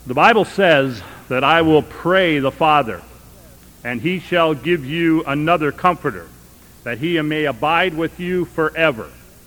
The Bible says that I will pray the Father, and he shall give you another comforter, that he may abide with you forever.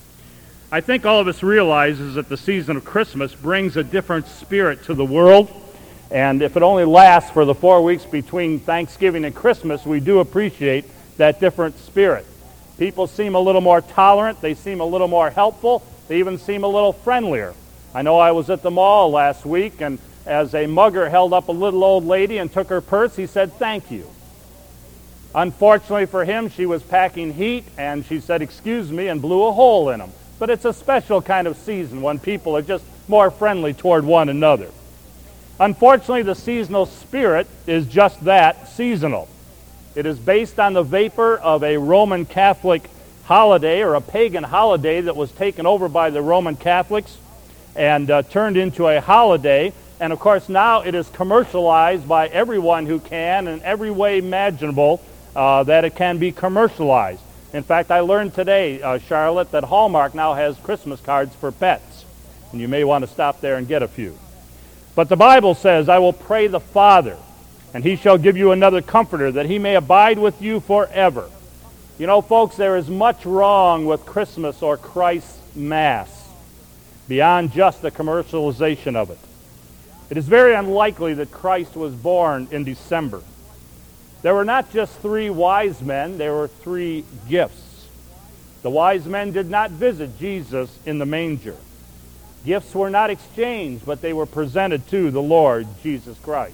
I think all of us realizes that the season of Christmas brings a different spirit to the world, and if it only lasts for the 4 weeks between Thanksgiving and Christmas, we do appreciate that different spirit. People seem a little more tolerant, they seem a little more helpful, they even seem a little friendlier. I know I was at the mall last week, and as a mugger held up a little old lady and took her purse, he said, "Thank you." Unfortunately for him, she was packing heat, and she said, "Excuse me," and blew a hole in him. But it's a special kind of season when people are just more friendly toward one another. Unfortunately, the seasonal spirit is just that, seasonal. It is based on the vapor of a Roman Catholic holiday or a pagan holiday that was taken over by the Roman Catholics and turned into a holiday. And of course now it is commercialized by everyone who can in every way imaginable that it can be commercialized. In fact, I learned today, Charlotte, that Hallmark now has Christmas cards for pets. And you may want to stop there and get a few. But the Bible says, I will pray the Father, and he shall give you another comforter, that he may abide with you forever. You know, folks, there is much wrong with Christmas or Christ's Mass beyond just the commercialization of it. It is very unlikely that Christ was born in December. There were not just 3 wise men, there were 3 gifts. The wise men did not visit Jesus in the manger. Gifts were not exchanged, but they were presented to the Lord Jesus Christ.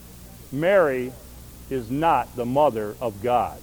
Mary is not the mother of God.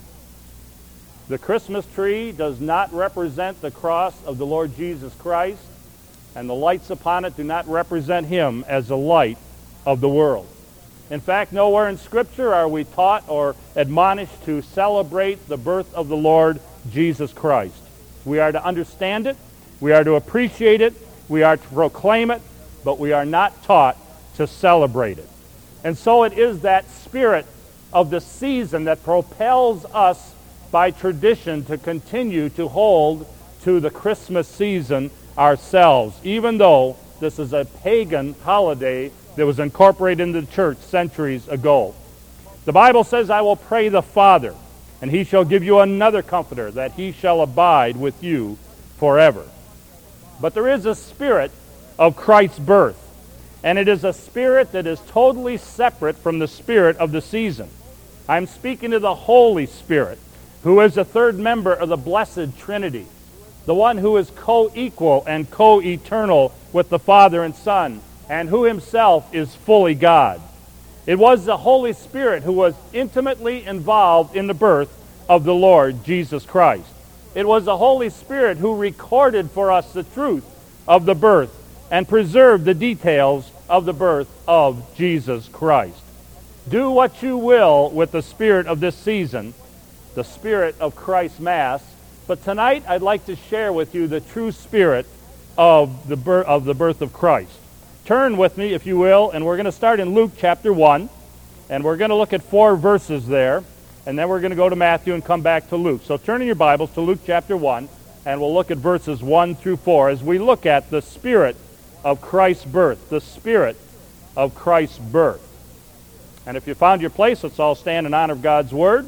The Christmas tree does not represent the cross of the Lord Jesus Christ, and the lights upon it do not represent him as the light of the world. In fact, nowhere in Scripture are we taught or admonished to celebrate the birth of the Lord Jesus Christ. We are to understand it, we are to appreciate it, we are to proclaim it, but we are not taught to celebrate it. And so it is that spirit of the season that propels us by tradition to continue to hold to the Christmas season ourselves, even though this is a pagan holiday that was incorporated into the church centuries ago. The Bible says, I will pray the Father, and he shall give you another comforter, that he shall abide with you forever. But there is a spirit of Christ's birth, and it is a spirit that is totally separate from the spirit of the season. I'm speaking of the Holy Spirit, who is the third member of the Blessed Trinity, the one who is co-equal and co-eternal with the Father and Son, and who himself is fully God. It was the Holy Spirit who was intimately involved in the birth of the Lord Jesus Christ. It was the Holy Spirit who recorded for us the truth of the birth and preserved the details of the birth of Jesus Christ. Do what you will with the spirit of this season, the spirit of Christ's Mass, but tonight I'd like to share with you the true spirit of the birth of Christ. Turn with me, if you will, and we're going to start in Luke chapter 1, and we're going to look at 4 verses there, and then we're going to go to Matthew and come back to Luke. So turn in your Bibles to Luke chapter 1, and we'll look at verses 1 through 4 as we look at the spirit of Christ's birth, the spirit of Christ's birth. And if you found your place, let's all stand in honor of God's Word.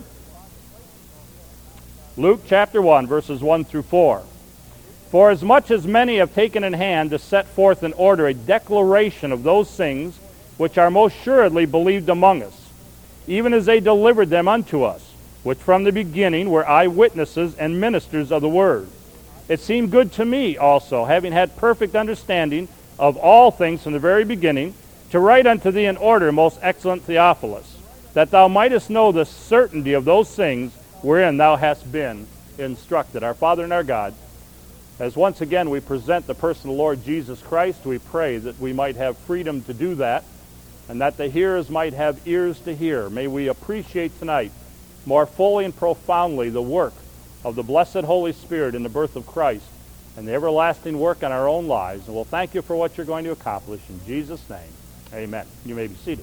Luke chapter 1, verses 1 through 4. For as much as many have taken in hand to set forth in order a declaration of those things which are most assuredly believed among us, even as they delivered them unto us, which from the beginning were eyewitnesses and ministers of the word. It seemed good to me also, having had perfect understanding of all things from the very beginning, to write unto thee in order, most excellent Theophilus, that thou mightest know the certainty of those things wherein thou hast been instructed. Our Father and our God, as once again we present the person of the Lord Jesus Christ, we pray that we might have freedom to do that, and that the hearers might have ears to hear. May we appreciate tonight more fully and profoundly the work of the blessed Holy Spirit in the birth of Christ and the everlasting work in our own lives. And we'll thank you for what you're going to accomplish. In Jesus' name, amen. You may be seated.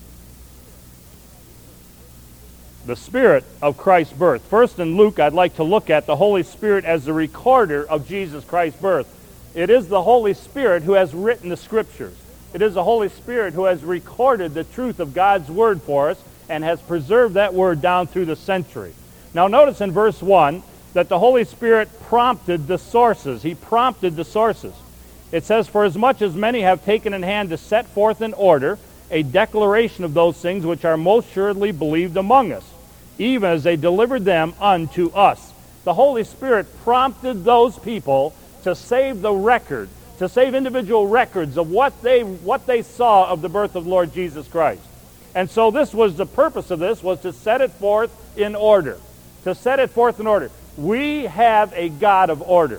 The spirit of Christ's birth. First in Luke, I'd like to look at the Holy Spirit as the recorder of Jesus Christ's birth. It is the Holy Spirit who has written the Scriptures. It is the Holy Spirit who has recorded the truth of God's Word for us and has preserved that Word down through the century. Now notice in verse 1 that the Holy Spirit prompted the sources. He prompted the sources. It says, "For as much as many have taken in hand to set forth in order a declaration of those things which are most surely believed among us, even as they delivered them unto us." The Holy Spirit prompted those people to save the record, to save individual records of what they saw of the birth of Lord Jesus Christ. And so this was the purpose of this, was to set it forth in order. To set it forth in order. We have a God of order.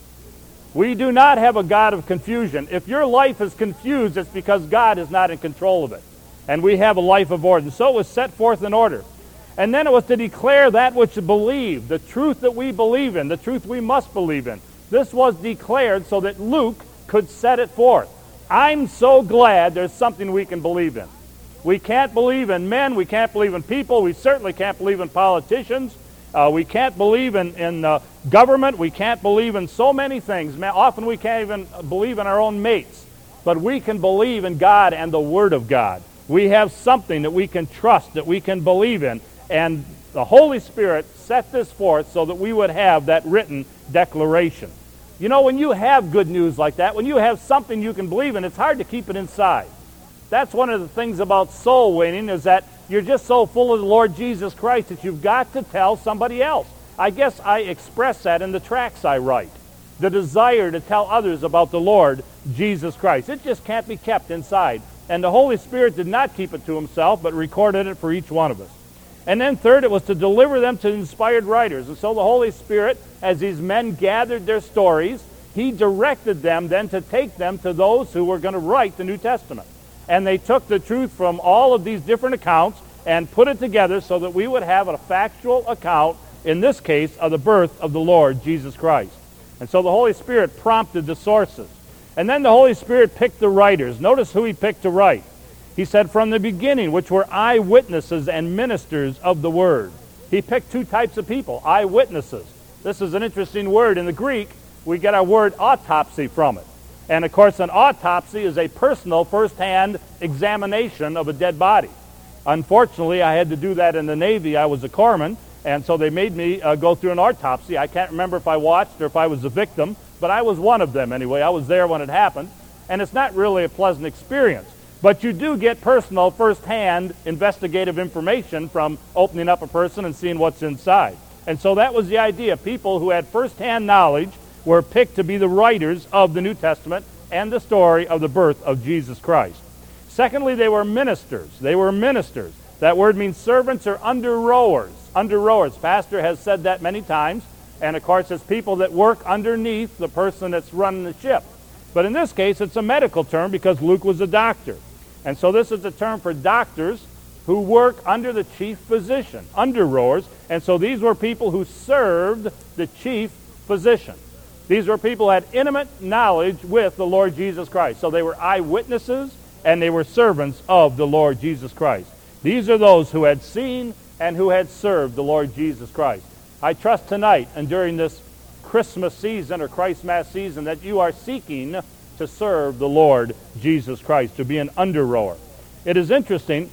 We do not have a God of confusion. If your life is confused, it's because God is not in control of it. And we have a life of order. And so it was set forth in order. And then it was to declare that which believed, the truth that we believe in, the truth we must believe in. This was declared so that Luke could set it forth. I'm so glad there's something we can believe in. We can't believe in men. We can't believe in people. We certainly can't believe in politicians. We can't believe in government. We can't believe in so many things. Often we can't even believe in our own mates. But we can believe in God and the Word of God. We have something that we can trust, that we can believe in. And the Holy Spirit set this forth so that we would have that written declaration. You know, when you have good news like that, when you have something you can believe in, it's hard to keep it inside. That's one of the things about soul winning, is that you're just so full of the Lord Jesus Christ that you've got to tell somebody else. I guess I express that in the tracts I write. The desire to tell others about the Lord Jesus Christ. It just can't be kept inside. And the Holy Spirit did not keep it to himself, but recorded it for each one of us. And then third, it was to deliver them to inspired writers. And so the Holy Spirit, as these men gathered their stories, he directed them then to take them to those who were going to write the New Testament. And they took the truth from all of these different accounts and put it together so that we would have a factual account, in this case, of the birth of the Lord Jesus Christ. And so the Holy Spirit prompted the sources. And then the Holy Spirit picked the writers. Notice who he picked to write. He said, "From the beginning, which were eyewitnesses and ministers of the Word." He picked two types of people, eyewitnesses. This is an interesting word. In the Greek, we get our word autopsy from it. And of course, an autopsy is a personal, first-hand examination of a dead body. Unfortunately, I had to do that in the Navy. I was a corpsman, and so they made me go through an autopsy. I can't remember if I watched or if I was a victim, but I was one of them anyway. I was there when it happened, and it's not really a pleasant experience. But you do get personal, first-hand investigative information from opening up a person and seeing what's inside. And so that was the idea. People who had first-hand knowledge were picked to be the writers of the New Testament and the story of the birth of Jesus Christ. Secondly, they were ministers. They were ministers. That word means servants or under-rowers. Under-rowers. Pastor has said that many times. And of course, it's people that work underneath the person that's running the ship. But in this case, it's a medical term because Luke was a doctor. And so this is a term for doctors who work under the chief physician, under-rowers. And so these were people who served the chief physician. These were people who had intimate knowledge with the Lord Jesus Christ. So they were eyewitnesses and they were servants of the Lord Jesus Christ. These are those who had seen and who had served the Lord Jesus Christ. I trust tonight and during this Christmas season or Christmas season that you are seeking to serve the Lord Jesus Christ, to be an under-rower. It is interesting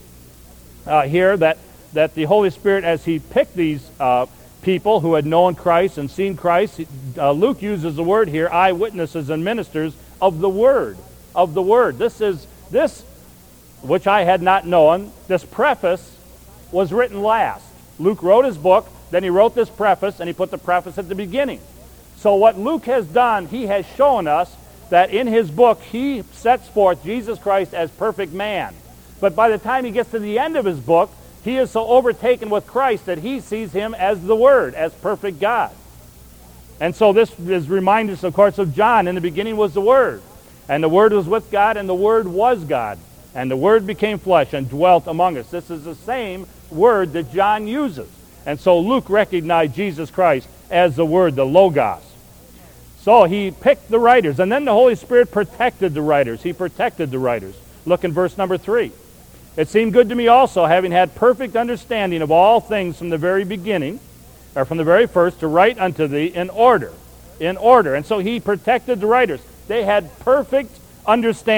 here that the Holy Spirit, as he picked these people who had known Christ and seen Christ, Luke uses the word here, eyewitnesses and ministers of the Word. Of the Word. This, which I had not known, this preface was written last. Luke wrote his book, then he wrote this preface, and he put the preface at the beginning. So what Luke has done, he has shown us that in his book, he sets forth Jesus Christ as perfect man. But by the time he gets to the end of his book, he is so overtaken with Christ that he sees him as the Word, as perfect God. And so this is reminding us, of course, of John. In the beginning was the Word, and the Word was with God, and the Word was God. And the Word became flesh and dwelt among us. This is the same word that John uses. And so Luke recognized Jesus Christ as the Word, the Logos. So he picked the writers, and then the Holy Spirit protected the writers. He protected the writers. Look in verse number 3. "It seemed good to me also, having had perfect understanding of all things from the very beginning, or from the very first, to write unto thee in order. In order. And so he protected the writers. They had perfect understanding.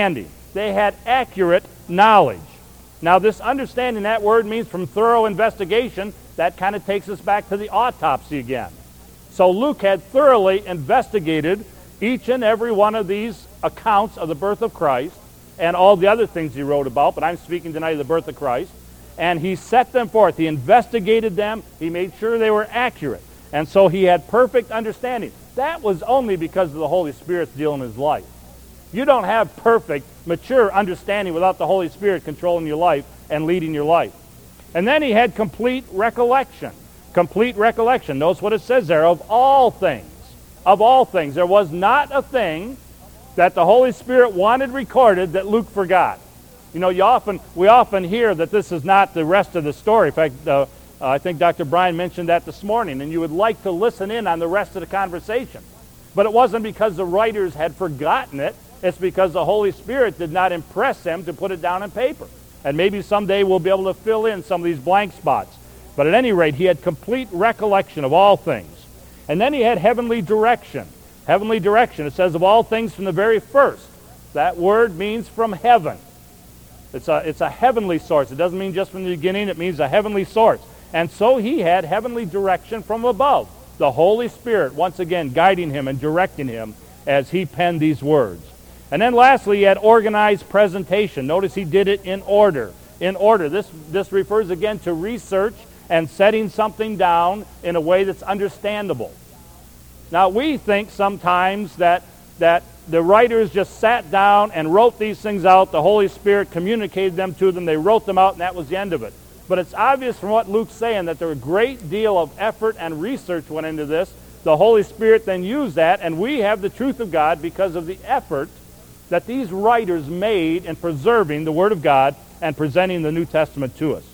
they had accurate knowledge. Now, this understanding, that word means from thorough investigation. That kind of takes us back to the autopsy again. So Luke had thoroughly investigated each and every one of these accounts of the birth of Christ and all the other things he wrote about, but I'm speaking tonight of the birth of Christ. And he set them forth. He investigated them. He made sure they were accurate. And so he had perfect understanding. That was only because of the Holy Spirit's deal in his life. You don't have perfect, mature understanding without the Holy Spirit controlling your life and leading your life. And then he had complete recollection. Complete recollection. Notice what it says there, of all things. Of all things. There was not a thing that the Holy Spirit wanted recorded that Luke forgot. You know, we often hear that this is not the rest of the story. In fact, I think Dr. Brian mentioned that this morning, and you would like to listen in on the rest of the conversation. But it wasn't because the writers had forgotten it. It's because the Holy Spirit did not impress them to put it down on paper. And maybe someday we'll be able to fill in some of these blank spots. But at any rate, he had complete recollection of all things. And then he had heavenly direction. Heavenly direction. It says of all things from the very first. That word means from heaven. It's a heavenly source. It doesn't mean just from the beginning. It means a heavenly source. And so he had heavenly direction from above. The Holy Spirit, once again, guiding him and directing him as he penned these words. And then lastly, he had organized presentation. Notice he did it in order. In order. This refers again to research and setting something down in a way that's understandable. Now, we think sometimes that the writers just sat down and wrote these things out. The Holy Spirit communicated them to them. They wrote them out, and that was the end of it. But it's obvious from what Luke's saying that there was a great deal of effort and research went into this. The Holy Spirit then used that, and we have the truth of God because of the effort that these writers made in preserving the Word of God and presenting the New Testament to us.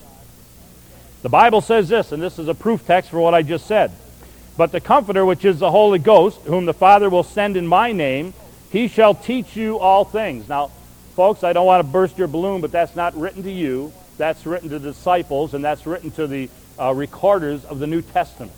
The Bible says this, and this is a proof text for what I just said. But the Comforter, which is the Holy Ghost, whom the Father will send in my name, he shall teach you all things. Now, folks, I don't want to burst your balloon, but that's not written to you. That's written to the disciples, and that's written to the recorders of the New Testament.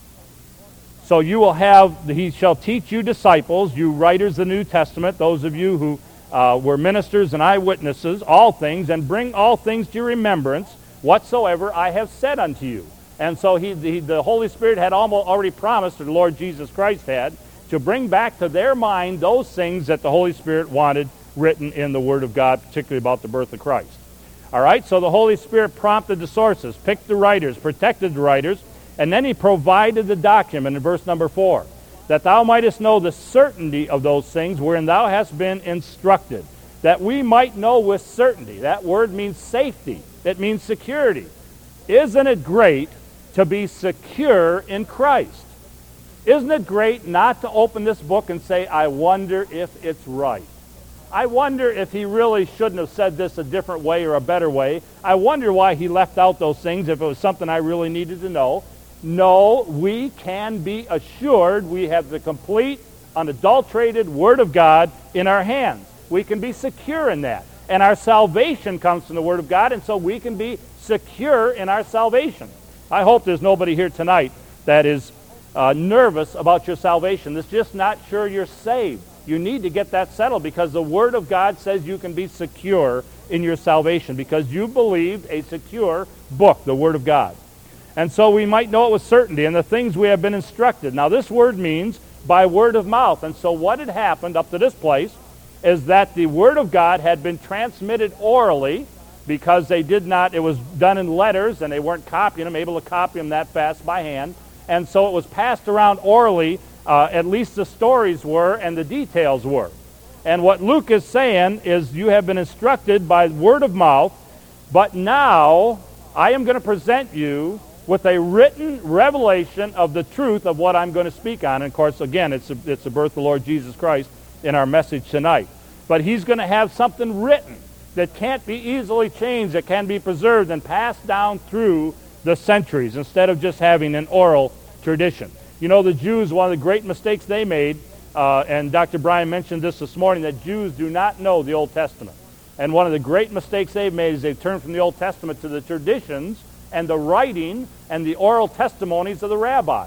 So you will have, he shall teach you disciples, you writers of the New Testament, those of you who were ministers and eyewitnesses, all things, and bring all things to your remembrance, whatsoever I have said unto you. And so the Holy Spirit had already promised, or the Lord Jesus Christ had, to bring back to their mind those things that the Holy Spirit wanted written in the Word of God, particularly about the birth of Christ. All right, so the Holy Spirit prompted the sources, picked the writers, protected the writers, and then he provided the document in verse number 4, that thou mightest know the certainty of those things wherein thou hast been instructed, that we might know with certainty. That word means safety. It means security. Isn't it great to be secure in Christ? Isn't it great not to open this book and say, I wonder if it's right? I wonder if he really shouldn't have said this a different way or a better way. I wonder why he left out those things if it was something I really needed to know. No, we can be assured we have the complete, unadulterated Word of God in our hands. We can be secure in that. And our salvation comes from the Word of God, and so we can be secure in our salvation. I hope there's nobody here tonight that is nervous about your salvation. That's just not sure you're saved. You need to get that settled because the Word of God says you can be secure in your salvation because you believed a secure book, the Word of God. And so we might know it with certainty and the things we have been instructed. Now this word means by word of mouth. And so what had happened up to this place is that the Word of God had been transmitted orally because they did not, it was done in letters and they weren't copying them, able to copy them that fast by hand. And so it was passed around orally, at least the stories were and the details were. And what Luke is saying is you have been instructed by word of mouth, but now I am going to present you with a written revelation of the truth of what I'm going to speak on. And of course, again, it's the birth of the Lord Jesus Christ in our message tonight. But he's going to have something written that can't be easily changed, that can be preserved and passed down through the centuries instead of just having an oral tradition. You know, the Jews, one of the great mistakes they made, and Dr. Brian mentioned this morning, that Jews do not know the Old Testament. And one of the great mistakes they've made is they've turned from the Old Testament to the traditions and the writing and the oral testimonies of the rabbis.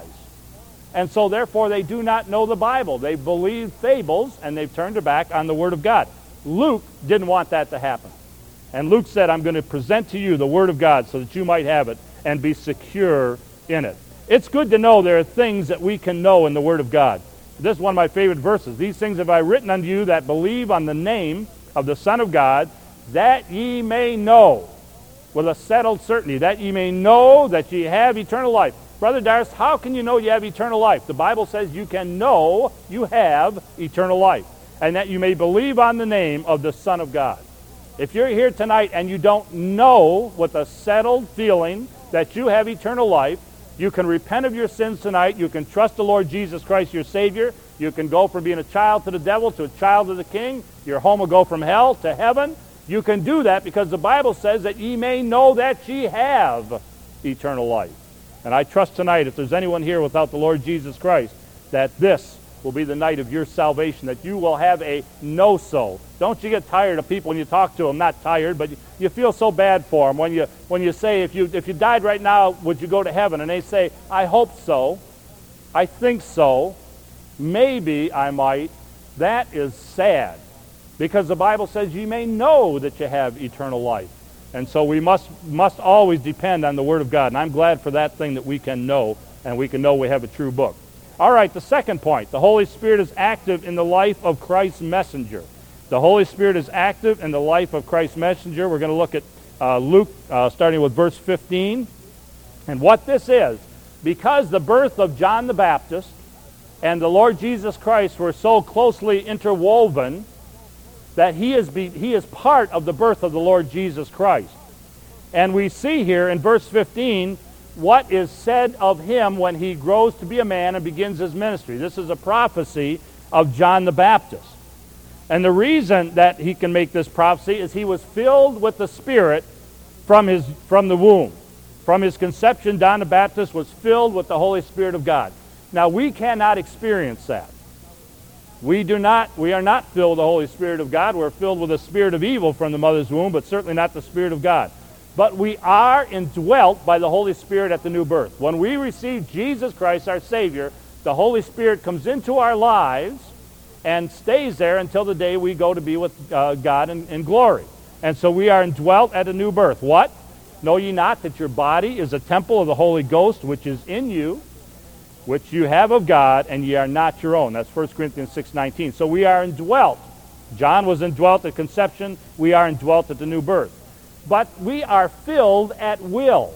And so therefore they do not know the Bible. They believe fables and they've turned their back on the Word of God. Luke didn't want that to happen. And Luke said, I'm going to present to you the Word of God so that you might have it and be secure in it. It's good to know there are things that we can know in the Word of God. This is one of my favorite verses. These things have I written unto you that believe on the name of the Son of God, that ye may know with a settled certainty, that ye may know that ye have eternal life. Brother Darst, how can you know you have eternal life? The Bible says you can know you have eternal life, and that you may believe on the name of the Son of God. If you're here tonight and you don't know with a settled feeling that you have eternal life, you can repent of your sins tonight. You can trust the Lord Jesus Christ, your Savior. You can go from being a child to the devil to a child of the King. Your home will go from hell to heaven. You can do that because the Bible says that ye may know that ye have eternal life. And I trust tonight, if there's anyone here without the Lord Jesus Christ, that this will be the night of your salvation, that you will have a no-so. Don't you get tired of people when you talk to them, not tired, but you feel so bad for them when you say, if you died right now, would you go to heaven? And they say, I hope so, I think so, maybe I might. That is sad, because the Bible says you may know that you have eternal life. And so we must always depend on the Word of God. And I'm glad for that thing that we can know, and we can know we have a true book. All right, the second point. The Holy Spirit is active in the life of Christ's messenger. The Holy Spirit is active in the life of Christ's messenger. We're going to look at Luke, starting with verse 15. And what this is, because the birth of John the Baptist and the Lord Jesus Christ were so closely interwoven, that he is part of the birth of the Lord Jesus Christ. And we see here in verse 15 what is said of him when he grows to be a man and begins his ministry. This is a prophecy of John the Baptist. And the reason that he can make this prophecy is he was filled with the Spirit from the womb. From his conception, John the Baptist was filled with the Holy Spirit of God. Now, we cannot experience that. We are not filled with the Holy Spirit of God. We're filled with the spirit of evil from the mother's womb, but certainly not the Spirit of God. But we are indwelt by the Holy Spirit at the new birth. When we receive Jesus Christ, our Savior, the Holy Spirit comes into our lives and stays there until the day we go to be with God in glory. And so we are indwelt at a new birth. What? Know ye not that your body is a temple of the Holy Ghost, which is in you, which you have of God, and ye are not your own. That's 1 Corinthians 6:19. So we are indwelt. John was indwelt at conception. We are indwelt at the new birth. But we are filled at will.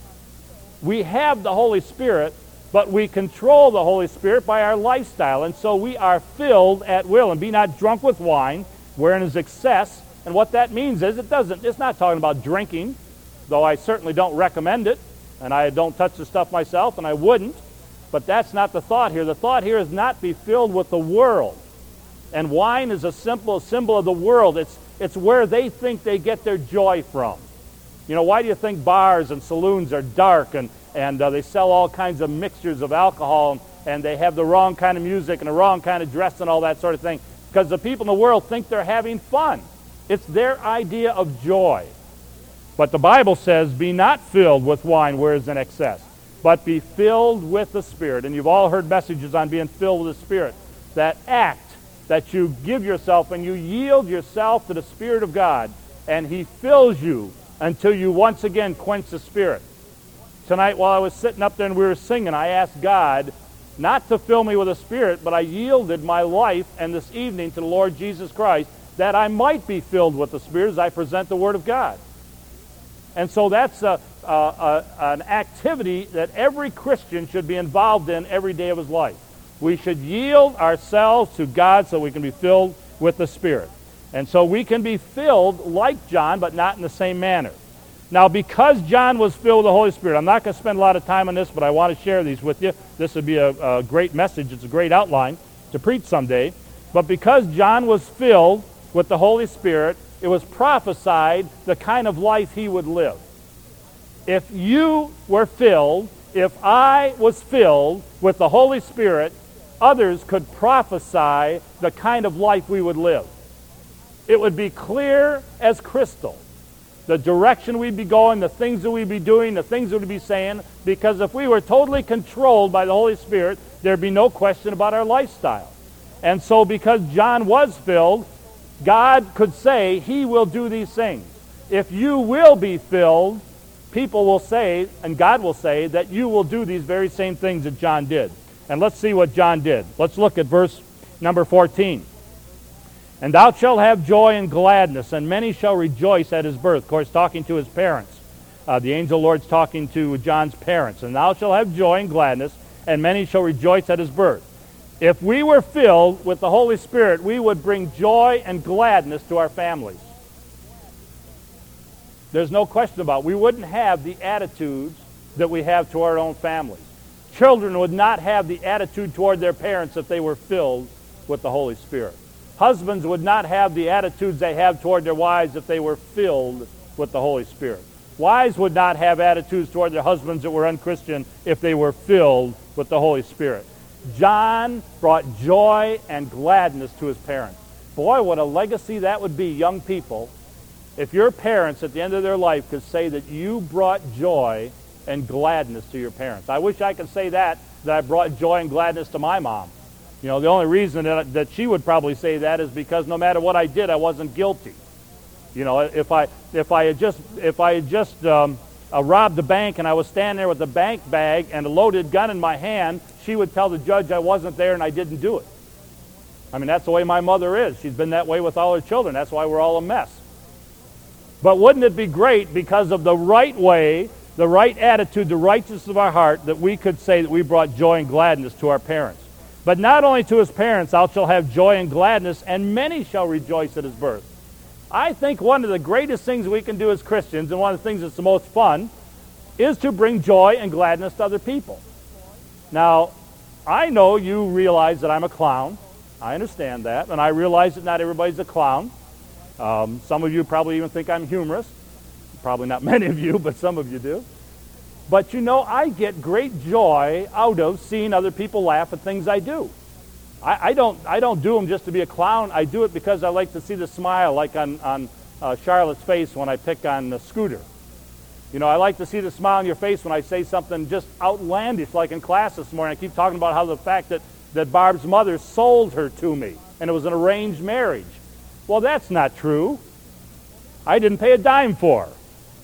We have the Holy Spirit, but we control the Holy Spirit by our lifestyle. And so we are filled at will. And be not drunk with wine, wherein is excess. And what that means is it's not talking about drinking, though I certainly don't recommend it. And I don't touch the stuff myself, and I wouldn't. But that's not the thought here. The thought here is not be filled with the world. And wine is a symbol of the world. It's where they think they get their joy from. You know, why do you think bars and saloons are dark and they sell all kinds of mixtures of alcohol and they have the wrong kind of music and the wrong kind of dress and all that sort of thing? Because the people in the world think they're having fun. It's their idea of joy. But the Bible says, be not filled with wine where is in excess, but be filled with the Spirit. And you've all heard messages on being filled with the Spirit. That act that you give yourself and you yield yourself to the Spirit of God, and He fills you until you once again quench the Spirit. Tonight while I was sitting up there and we were singing, I asked God not to fill me with the Spirit, but I yielded my life and this evening to the Lord Jesus Christ that I might be filled with the Spirit as I present the Word of God. And so that's an activity that every Christian should be involved in every day of his life. We should yield ourselves to God so we can be filled with the Spirit. And so we can be filled like John, but not in the same manner. Now, because John was filled with the Holy Spirit, I'm not going to spend a lot of time on this, but I want to share these with you. This would be a great message. It's a great outline to preach someday. But because John was filled with the Holy Spirit, it was prophesied the kind of life he would live. If you were filled, if I was filled with the Holy Spirit, others could prophesy the kind of life we would live. It would be clear as crystal, the direction we'd be going, the things that we'd be doing, the things that we'd be saying, because if we were totally controlled by the Holy Spirit, there'd be no question about our lifestyle. And so because John was filled, God could say he will do these things. If you will be filled, people will say, and God will say, that you will do these very same things that John did. And let's see what John did. Let's look at verse number 14. And thou shalt have joy and gladness, and many shall rejoice at his birth. Of course, talking to his parents. The angel Lord's talking to John's parents. And thou shalt have joy and gladness, and many shall rejoice at his birth. If we were filled with the Holy Spirit, we would bring joy and gladness to our families. There's no question about it. We wouldn't have the attitudes that we have to our own families. Children would not have the attitude toward their parents if they were filled with the Holy Spirit. Husbands would not have the attitudes they have toward their wives if they were filled with the Holy Spirit. Wives would not have attitudes toward their husbands that were unchristian if they were filled with the Holy Spirit. John brought joy and gladness to his parents. Boy, what a legacy that would be, young people, if your parents at the end of their life could say that you brought joy and gladness to your parents. I wish I could say that I brought joy and gladness to my mom. You know, the only reason that she would probably say that is because no matter what I did, I wasn't guilty. You know, if I had just robbed the bank and I was standing there with a bank bag and a loaded gun in my hand, she would tell the judge I wasn't there and I didn't do it. I mean, that's the way my mother is. She's been that way with all her children. That's why we're all a mess. But wouldn't it be great, because of the right way, the right attitude, the righteousness of our heart, that we could say that we brought joy and gladness to our parents? But not only to his parents, thou shalt have joy and gladness, and many shall rejoice at his birth. I think one of the greatest things we can do as Christians, and one of the things that's the most fun, is to bring joy and gladness to other people. Now, I know you realize that I'm a clown. I understand that, and I realize that not everybody's a clown. Some of you probably even think I'm humorous. Probably not many of you, but some of you do. But you know, I get great joy out of seeing other people laugh at things I do. I don't do them just to be a clown. I do it because I like to see the smile, like on Charlotte's face when I pick on Scooter. You know, I like to see the smile on your face when I say something just outlandish, like in class this morning. I keep talking about how the fact that Barb's mother sold her to me, and it was an arranged marriage. Well, that's not true. I didn't pay a dime for her.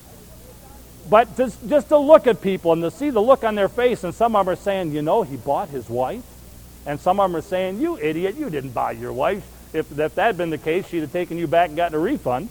But just to look at people and to see the look on their face, and some of them are saying, you know, he bought his wife. And some of them are saying, you idiot, you didn't buy your wife. If that had been the case, she'd have taken you back and gotten a refund.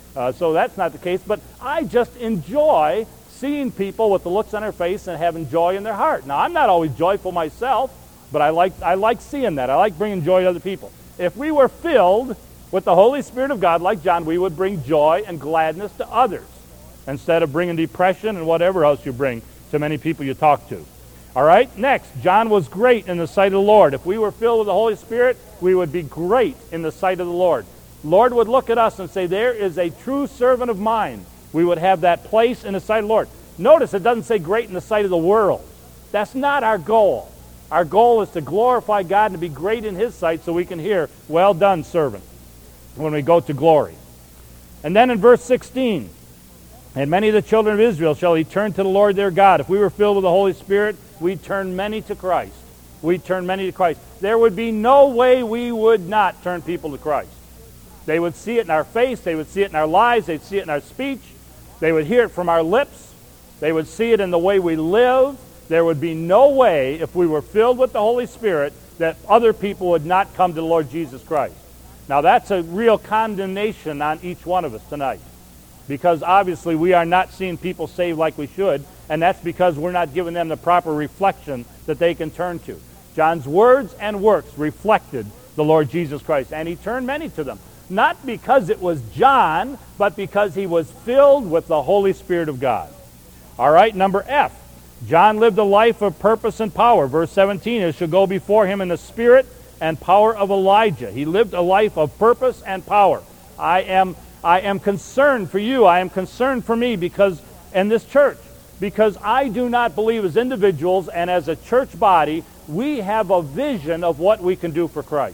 So that's not the case. But I just enjoy seeing people with the looks on their face and having joy in their heart. Now, I'm not always joyful myself, but I like seeing that. I like bringing joy to other people. If we were filled with the Holy Spirit of God like John, we would bring joy and gladness to others instead of bringing depression and whatever else you bring to many people you talk to. All right, next, John was great in the sight of the Lord. If we were filled with the Holy Spirit, we would be great in the sight of the Lord. Lord would look at us and say, there is a true servant of mine. We would have that place in the sight of the Lord. Notice it doesn't say great in the sight of the world. That's not our goal. Our goal is to glorify God and to be great in his sight so we can hear, well done, servant, when we go to glory. And then in verse 16, and many of the children of Israel shall he turn to the Lord their God. If we were filled with the Holy Spirit, we'd turn many to Christ. We'd turn many to Christ. There would be no way we would not turn people to Christ. They would see it in our face. They would see it in our lives. They'd see it in our speech. They would hear it from our lips. They would see it in the way we live. There would be no way, if we were filled with the Holy Spirit, that other people would not come to the Lord Jesus Christ. Now, that's a real condemnation on each one of us tonight, because obviously we are not seeing people saved like we should, and that's because we're not giving them the proper reflection that they can turn to. John's words and works reflected the Lord Jesus Christ, and he turned many to them. Not because it was John, but because he was filled with the Holy Spirit of God. All right, number F. John lived a life of purpose and power. Verse 17, it shall go before him in the spirit and power of Elijah. He lived a life of purpose and power. I am concerned for you. I am concerned for me because in this church, because I do not believe as individuals and as a church body, we have a vision of what we can do for Christ.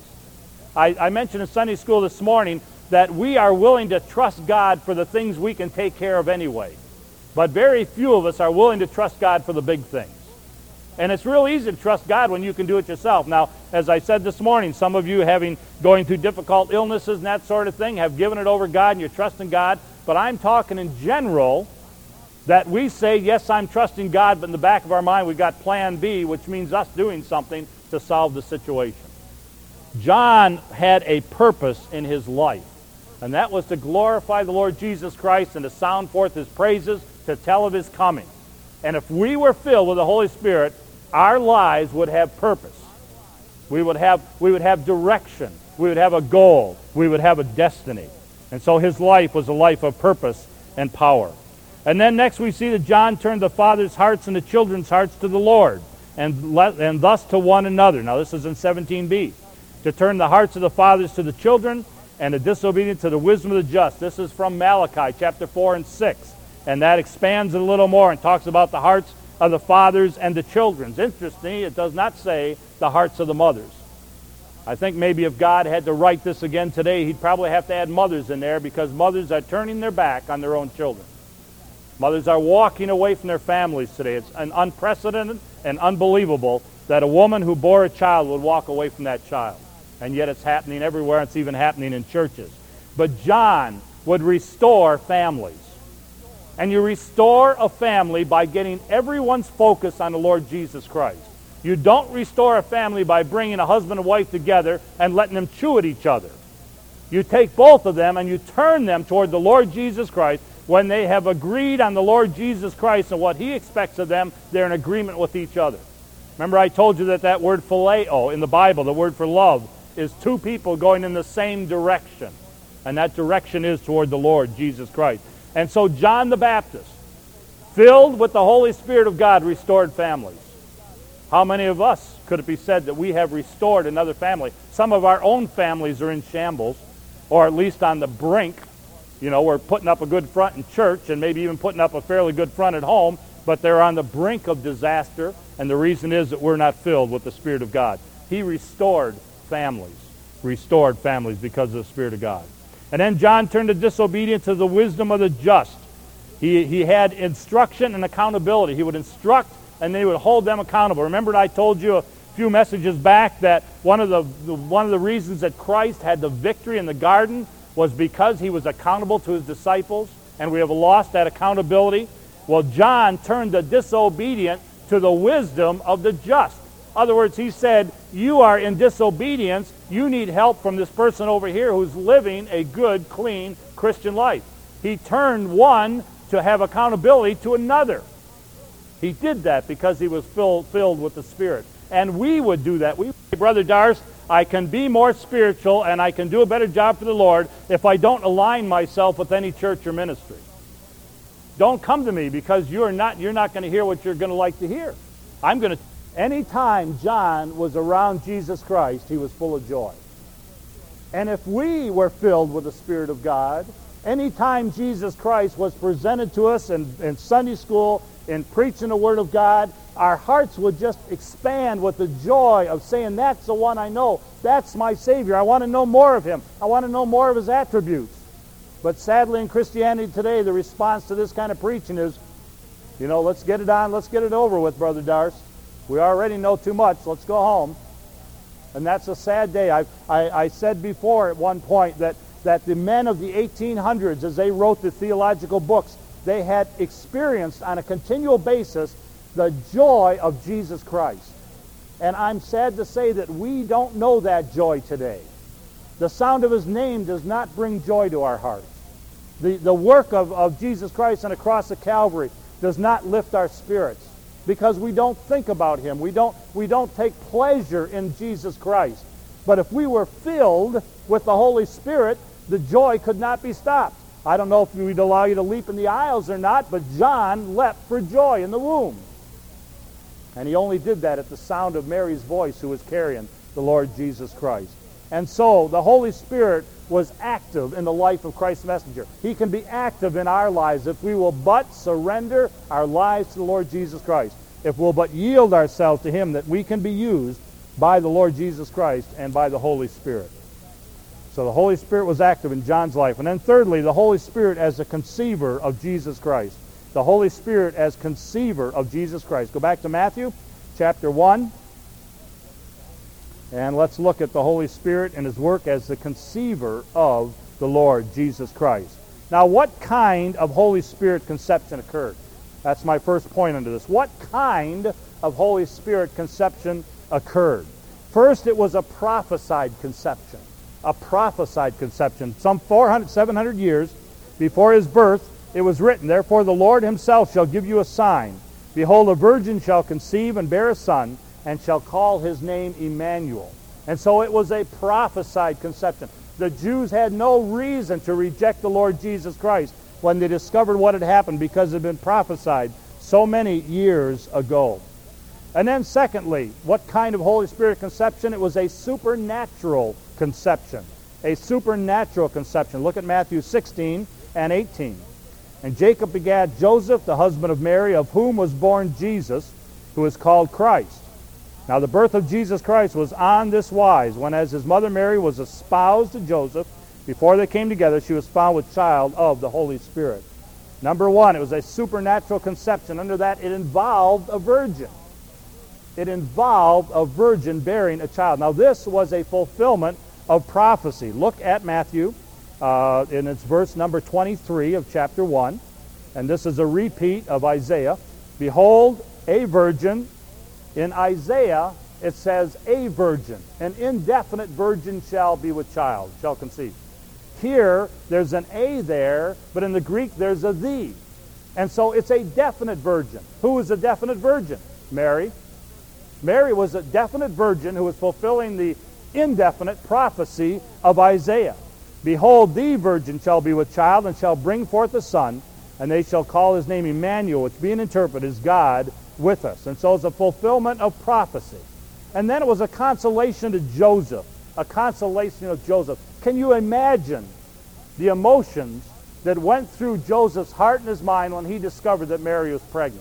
I mentioned in Sunday school this morning that we are willing to trust God for the things we can take care of anyway. But very few of us are willing to trust God for the big things. And it's real easy to trust God when you can do it yourself. Now, as I said this morning, some of you going through difficult illnesses and that sort of thing have given it over God and you're trusting God. But I'm talking in general that we say, yes, I'm trusting God, but in the back of our mind we've got plan B, which means us doing something to solve the situation. John had a purpose in his life, and that was to glorify the Lord Jesus Christ and to sound forth his praises, to tell of his coming. And if we were filled with the Holy Spirit, our lives would have purpose. We would have direction. We would have a goal. We would have a destiny. And so his life was a life of purpose and power. And then next we see that John turned the fathers' hearts and the children's hearts to the Lord, and thus to one another. Now this is in 17b. To turn the hearts of the fathers to the children, and the disobedient to the wisdom of the just. This is from Malachi chapter 4 and 6. And that expands it a little more and talks about the hearts of the fathers and the children's. Interesting, it does not say the hearts of the mothers. I think maybe if God had to write this again today, he'd probably have to add mothers in there, because mothers are turning their back on their own children. Mothers are walking away from their families today. It's unprecedented and unbelievable that a woman who bore a child would walk away from that child. And yet it's happening everywhere. It's even happening in churches. But John would restore families. And you restore a family by getting everyone's focus on the Lord Jesus Christ. You don't restore a family by bringing a husband and wife together and letting them chew at each other. You take both of them and you turn them toward the Lord Jesus Christ. When they have agreed on the Lord Jesus Christ and what he expects of them, they're in agreement with each other. Remember I told you that word phileo in the Bible, the word for love, is two people going in the same direction. And that direction is toward the Lord Jesus Christ. And so John the Baptist, filled with the Holy Spirit of God, restored families. How many of us could it be said that we have restored another family? Some of our own families are in shambles, or at least on the brink. You know, we're putting up a good front in church and maybe even putting up a fairly good front at home, but they're on the brink of disaster, and the reason is that we're not filled with the Spirit of God. He restored families because of the Spirit of God. And then John turned the disobedient to the wisdom of the just. He had instruction and accountability. He would instruct and then he would hold them accountable. Remember I told you a few messages back that one of the reasons that Christ had the victory in the garden was because he was accountable to his disciples, and we have lost that accountability. Well, John turned the disobedient to the wisdom of the just. In other words, he said, you are in disobedience. You need help from this person over here who's living a good, clean Christian life. He turned one to have accountability to another. He did that because he was filled with the Spirit. And we would do that. Brother Darst, I can be more spiritual and I can do a better job for the Lord if I don't align myself with any church or ministry. Don't come to me because you're not going to hear what you're going to like to hear. Anytime John was around Jesus Christ, he was full of joy. And if we were filled with the Spirit of God, anytime Jesus Christ was presented to us in Sunday school, in preaching the Word of God, our hearts would just expand with the joy of saying, that's the one I know. That's my Savior. I want to know more of Him. I want to know more of His attributes. But sadly in Christianity today, the response to this kind of preaching is, let's get it on, let's get it over with, Brother Darst. We already know too much. Let's go home. And that's a sad day. I said before at one point that the men of the 1800s, as they wrote the theological books, they had experienced on a continual basis the joy of Jesus Christ. And I'm sad to say that we don't know that joy today. The sound of His name does not bring joy to our hearts. The work of Jesus Christ on the cross of Calvary does not lift our spirits because we don't think about Him. We don't take pleasure in Jesus Christ. But if we were filled with the Holy Spirit, the joy could not be stopped. I don't know if we'd allow you to leap in the aisles or not, but John leapt for joy in the womb. And he only did that at the sound of Mary's voice, who was carrying the Lord Jesus Christ. And so the Holy Spirit was active in the life of Christ's messenger. He can be active in our lives if we will but surrender our lives to the Lord Jesus Christ. If we'll but yield ourselves to Him, that we can be used by the Lord Jesus Christ and by the Holy Spirit. So the Holy Spirit was active in John's life. And then thirdly, the Holy Spirit as a conceiver of Jesus Christ. The Holy Spirit as conceiver of Jesus Christ. Go back to Matthew chapter 1. And let's look at the Holy Spirit and his work as the conceiver of the Lord Jesus Christ. Now, what kind of Holy Spirit conception occurred? That's my first point under this. What kind of Holy Spirit conception occurred? First, it was a prophesied conception. A prophesied conception. Some 700 years before his birth, it was written, "Therefore the Lord himself shall give you a sign. Behold, a virgin shall conceive and bear a son, and shall call his name Emmanuel." And so it was a prophesied conception. The Jews had no reason to reject the Lord Jesus Christ when they discovered what had happened, because it had been prophesied so many years ago. And then secondly, what kind of Holy Spirit conception? It was a supernatural conception. A supernatural conception. Look at Matthew 16 and 18. "And Jacob begat Joseph, the husband of Mary, of whom was born Jesus, who is called Christ. Now the birth of Jesus Christ was on this wise, when as his mother Mary was espoused to Joseph, before they came together, she was found with child of the Holy Spirit." Number one, it was a supernatural conception. Under that, it involved a virgin. It involved a virgin bearing a child. Now this was a fulfillment of prophecy. Look at Matthew, in its verse number 23 of chapter 1. And this is a repeat of Isaiah. "Behold, a virgin." In Isaiah, it says a virgin. An indefinite virgin shall be with child, shall conceive. Here, there's an a there, but in the Greek, there's a the. And so it's a definite virgin. Who is a definite virgin? Mary. Mary was a definite virgin who was fulfilling the indefinite prophecy of Isaiah. "Behold, the virgin shall be with child, and shall bring forth a son, and they shall call his name Emmanuel," which being interpreted is God with us. And so it's a fulfillment of prophecy. And then it was a consolation to Joseph. A consolation of Joseph. Can you imagine the emotions that went through Joseph's heart and his mind when he discovered that Mary was pregnant?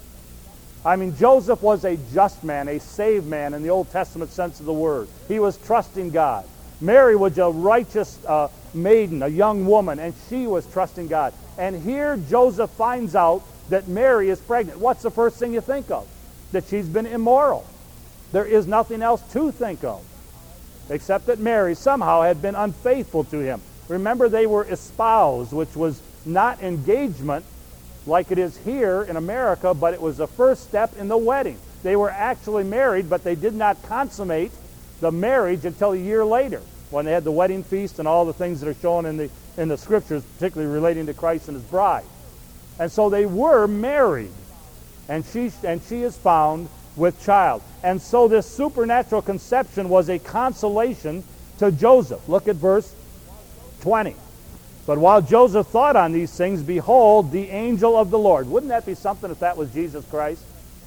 I mean, Joseph was a just man, a saved man in the Old Testament sense of the word. He was trusting God. Mary was a righteous maiden, a young woman, and she was trusting God. And here Joseph finds out that Mary is pregnant. What's the first thing you think of? That she's been immoral. There is nothing else to think of, except that Mary somehow had been unfaithful to him. Remember, they were espoused, which was not engagement like it is here in America, but it was the first step in the wedding. They were actually married, but they did not consummate the marriage until a year later, when they had the wedding feast and all the things that are shown in the scriptures, particularly relating to Christ and his bride. And so they were married, and she is found with child. And so this supernatural conception was a consolation to Joseph. Look at verse 20. "But while Joseph thought on these things, behold, the angel of the Lord." Wouldn't that be something if that was Jesus Christ?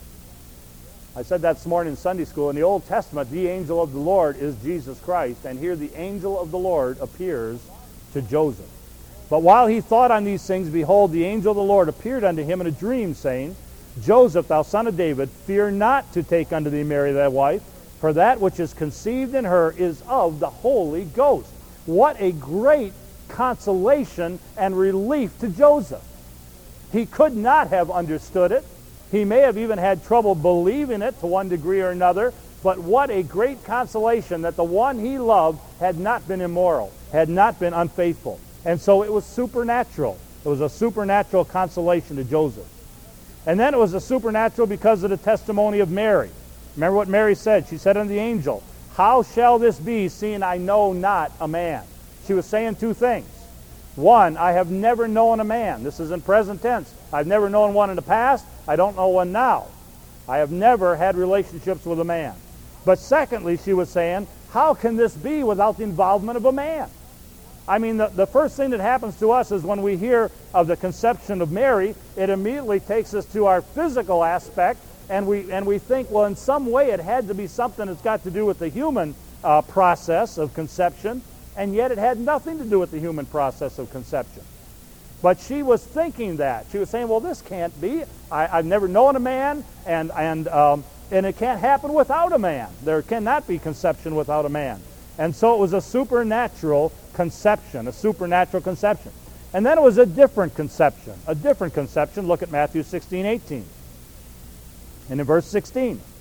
I said that this morning in Sunday school. In the Old Testament, the angel of the Lord is Jesus Christ. And here the angel of the Lord appears to Joseph. "But while he thought on these things, behold, the angel of the Lord appeared unto him in a dream, saying, Joseph, thou son of David, fear not to take unto thee Mary thy wife, for that which is conceived in her is of the Holy Ghost." What a great consolation and relief to Joseph. He could not have understood it. He may have even had trouble believing it to one degree or another, but what a great consolation that the one he loved had not been immoral, had not been unfaithful. And so it was supernatural. It was a supernatural consolation to Joseph. And then it was a supernatural because of the testimony of Mary. Remember what Mary said? She said unto the angel, "How shall this be, seeing I know not a man?" She was saying two things. One, I have never known a man. This is in present tense. I've never known one in the past. I don't know one now. I have never had relationships with a man. But secondly, she was saying, how can this be without the involvement of a man? I mean, the first thing that happens to us is when we hear of the conception of Mary, it immediately takes us to our physical aspect, and we think, well, in some way it had to be something that's got to do with the human process of conception, and yet it had nothing to do with the human process of conception. But she was thinking that. She was saying, well, this can't be. I've never known a man, and it can't happen without a man. There cannot be conception without a man. And so it was a supernatural conception, a supernatural conception. And then it was a different conception. Look at Matthew 16:18. And in verse 16,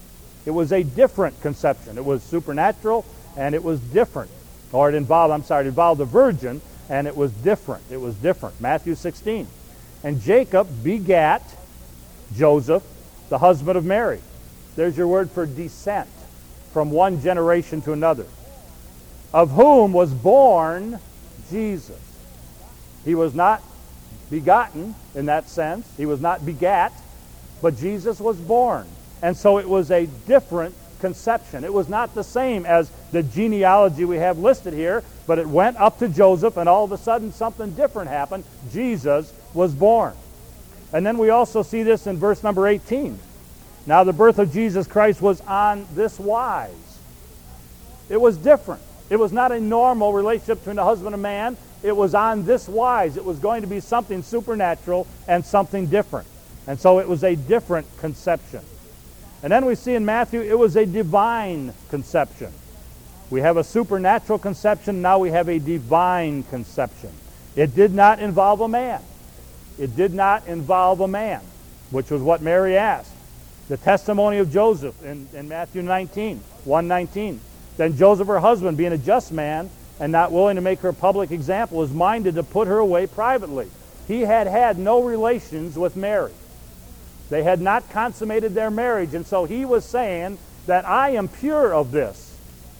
It was a different conception. It was supernatural, and it was different. Or it involved a virgin, and it was different. It was different. Matthew 16. And Jacob begat Joseph, the husband of Mary. There's your word for descent, from one generation to another. Of whom was born Jesus. He was not begotten in that sense. He was not begat, but Jesus was born. And so it was a different conception. It was not the same as the genealogy we have listed here, but it went up to Joseph, and all of a sudden something different happened. Jesus was born. And then we also see this in verse number 18. Now the birth of Jesus Christ was on this wise. It was different. It was not a normal relationship between a husband and man. It was on this wise. It was going to be something supernatural and something different. And so it was a different conception. And then we see in Matthew, it was a divine conception. We have a supernatural conception, now we have a divine conception. It did not involve a man. It did not involve a man, which was what Mary asked. The testimony of Joseph in Matthew 19, 1:19. Then Joseph, her husband, being a just man and not willing to make her a public example, was minded to put her away privately. He had had no relations with Mary. They had not consummated their marriage, and so he was saying that I am pure of this.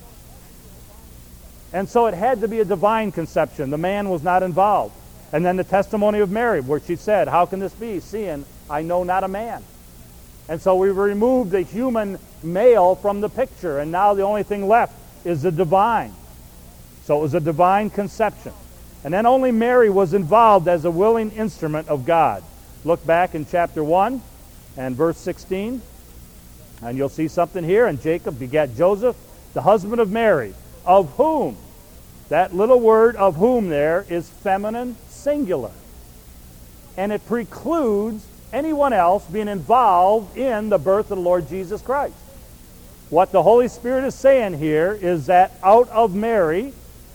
And so it had to be a divine conception. The man was not involved. And then the testimony of Mary, where she said, how can this be, seeing I know not a man? And so we removed the human male from the picture, and now the only thing left is the divine. So it was a divine conception. And then only Mary was involved as a willing instrument of God. Look back in chapter 1 and verse 16, and you'll see something here. And Jacob begat Joseph, the husband of Mary, of whom, that little word of whom there is feminine singular. And it precludes anyone else being involved in the birth of the Lord Jesus Christ. What the Holy Spirit is saying here is that out of Mary,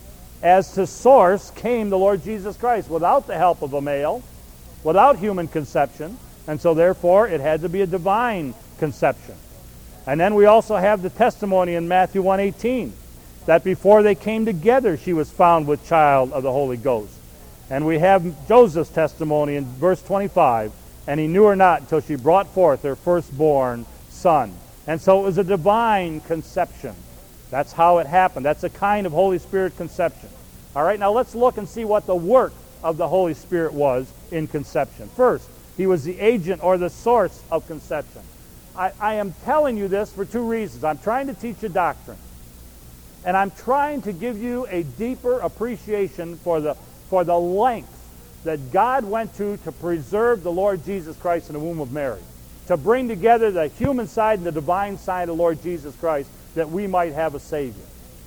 as to source, came the Lord Jesus Christ without the help of a male, without human conception, and so therefore it had to be a divine conception. And then we also have the testimony in Matthew 1:18 that before they came together she was found with child of the Holy Ghost. And we have Joseph's testimony in verse 25, and he knew her not until she brought forth her firstborn son. And so it was a divine conception. That's how it happened. That's a kind of Holy Spirit conception. All right, now let's look and see what the work of the Holy Spirit was in conception. First, he was the agent or the source of conception. I am telling you this for two reasons. I'm trying to teach a doctrine, and I'm trying to give you a deeper appreciation for the length that God went to preserve the Lord Jesus Christ in the womb of Mary, to bring together the human side and the divine side of the Lord Jesus Christ, that we might have a Savior.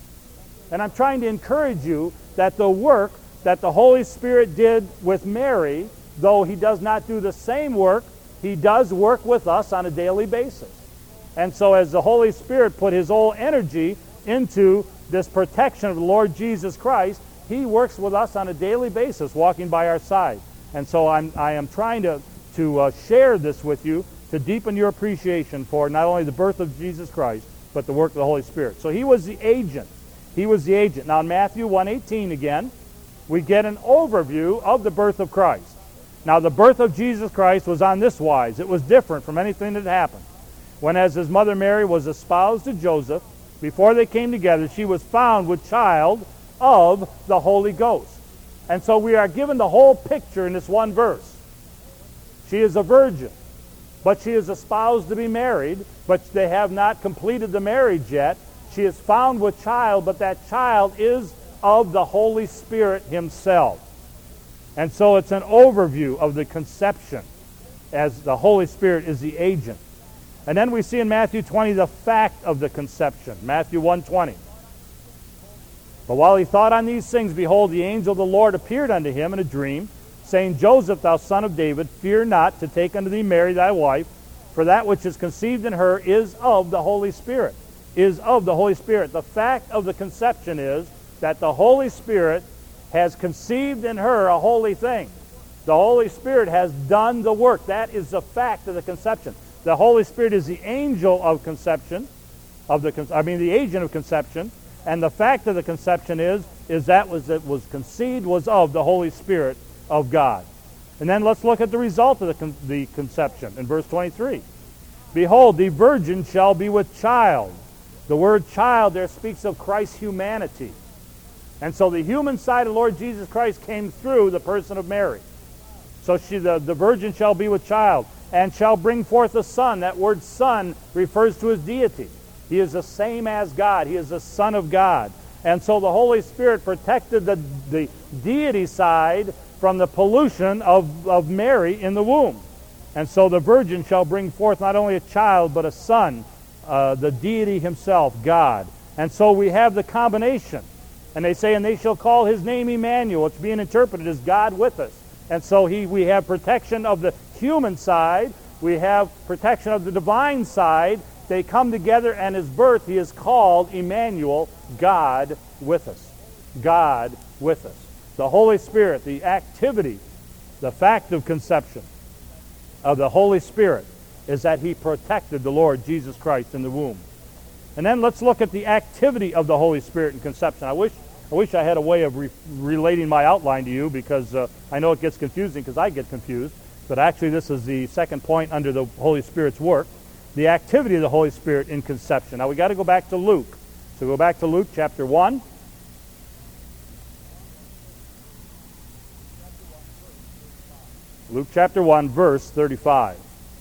And I'm trying to encourage you that the work that the Holy Spirit did with Mary, though he does not do the same work, he does work with us on a daily basis. And so as the Holy Spirit put his whole energy into this protection of the Lord Jesus Christ, he works with us on a daily basis, walking by our side. And so I am trying to share this with you to deepen your appreciation for not only the birth of Jesus Christ, but the work of the Holy Spirit. So he was the agent. He was the agent. Now in Matthew 1:18 again, we get an overview of the birth of Christ. Now the birth of Jesus Christ was on this wise. It was different from anything that happened. When as his mother Mary was espoused to Joseph, before they came together, she was found with child of the Holy Ghost. And so we are given the whole picture in this one verse. She is a virgin, but she is espoused to be married, but they have not completed the marriage yet. She is found with child, but that child is of the Holy Spirit himself. And so it's an overview of the conception, as the Holy Spirit is the agent. And then we see in Matthew 20 the fact of the conception. Matthew 1:20. But while he thought on these things, behold, the angel of the Lord appeared unto him in a dream, saying, Joseph, thou son of David, fear not to take unto thee Mary thy wife, for that which is conceived in her is of the Holy Spirit. Is of the Holy Spirit. The fact of the conception is that the Holy Spirit has conceived in her a holy thing. The Holy Spirit has done the work. That is the fact of the conception. The Holy Spirit is the angel of conception, the agent of conception, and the fact of the conception is that it was conceived was of the Holy Spirit of God. And then let's look at the result of the conception in verse 23. Behold, the virgin shall be with child. The word child there speaks of Christ's humanity. And so the human side of Lord Jesus Christ came through the person of Mary. So the virgin shall be with child, and shall bring forth a son. That word son refers to his deity. He is the same as God. He is the Son of God. And so the Holy Spirit protected the deity side from the pollution of Mary in the womb. And so the virgin shall bring forth not only a child, but a son, the deity himself, God. And so we have the combination. And they say, and they shall call his name Emmanuel. It's being interpreted as God with us. And so we have protection of the human side. We have protection of the divine side. They come together, and his birth, he is called Emmanuel, God with us. God with us. The Holy Spirit, the activity, the fact of conception of the Holy Spirit is that he protected the Lord Jesus Christ in the womb. And then let's look at the activity of the Holy Spirit in conception. I wish I had a way of relating my outline to you, because I know it gets confusing because I get confused. But actually this is the second point under the Holy Spirit's work. The activity of the Holy Spirit in conception. Now we got to go back to Luke. So go back to Luke chapter 1. Luke chapter 1, verse 35.